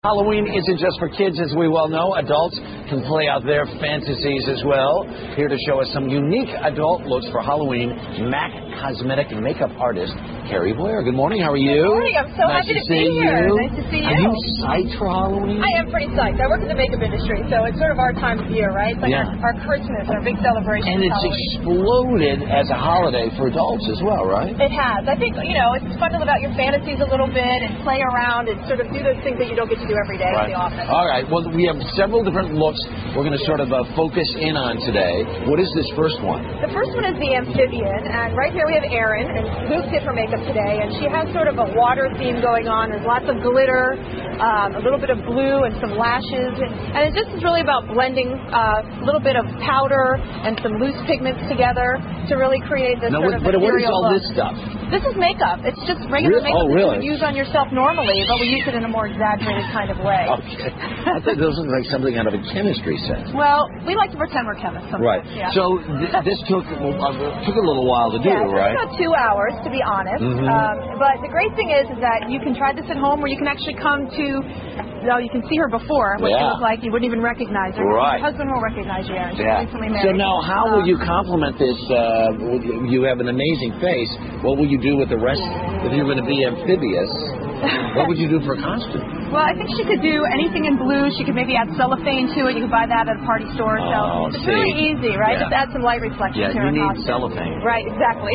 Halloween isn't just for kids, as we well know. Adults can play out their fantasies as well. Here to show us some unique adult looks for Halloween, MAC cosmetic and makeup artist Carrie Boyer. Good morning. How are you? Good morning. I'm so happy to be here. Nice to see you. Are you psyched for Halloween? I am pretty psyched. I work in the makeup industry, so it's sort of our time of year, right? It's like our Christmas, our big celebration. And it's exploded as a holiday for adults as well, right? It has. I think, it's fun to live out your fantasies a little bit and play around and sort of do those things that you don't get to do every day in the office. All right. Well, we have several different looks we're going to sort of focus in on today. What is this first one? The first one is the amphibian, and right here we have Erin, and Luke did her makeup today, and she has sort of a water theme going on. There's lots of glitter, a little bit of blue, and some lashes, and it just is really about blending a little bit of powder and some loose pigments together to really create this sort of But what is all look. this stuff? This is makeup. It's just regular makeup that you would use on yourself normally, but we use it in a more exaggerated kind of way. Okay. I thought those looked like something out of a chemistry set. Well, we like to pretend we're chemists sometimes. Right. Yeah. So this took a little while to do, right? About 2 hours, to be honest. But the great thing is that you can try this at home, or you can actually come to. You can see her before, what she looks like. You wouldn't even recognize her. Right. Your husband will recognize you, Erin. She's recently married. So now, how will you complement this? You have an amazing face. What will you do with the rest? If you're going to be amphibious, what would you do for a costume? Well, I think she could do anything in blue. She could maybe add cellophane to it. You could buy that at a party store. So it's really easy, right? Just add some light reflections to her you need costume. cellophane. Right, exactly.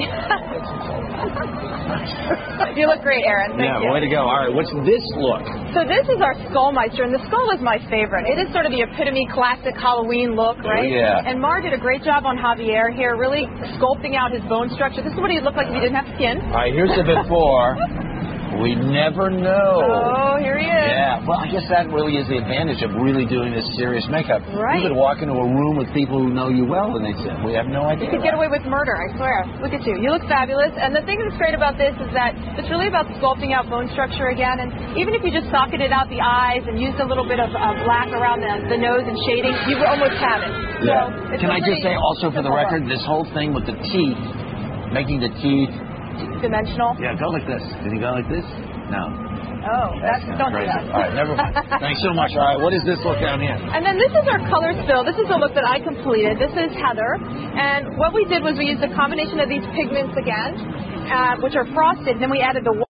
You look great, Erin. Thank you. Way to go. All right, what's this look? So this is our Skullmeister, and the skull is my favorite. It is sort of the epitome classic Halloween look, right? Oh, yeah. And Mar did a great job on Javier here, really sculpting out his bone structure. This is what he'd look like if he didn't have skin. All right, here's the before. We never know. Oh, here he is. Yeah, well, I guess that really is the advantage of really doing this serious makeup. Right. You could walk into a room with people who know you well, and they'd say, we have no idea. You could get away with murder, I swear. Look at you. You look fabulous. And the thing that's great about this is that it's really about sculpting out bone structure again. And even if you just socketed out the eyes and used a little bit of black around the nose and shading, you would almost have it. Yeah. So Can I just say also for the record, this whole thing with the teeth, making the teeth dimensional. Yeah, go like this. Can you go like this? No. Oh, don't do that. All right, never mind. Thanks so much. All right, what is this look down here? And then this is our color spill. This is the look that I completed. This is Heather. And what we did was we used a combination of these pigments again, which are frosted. Then we added the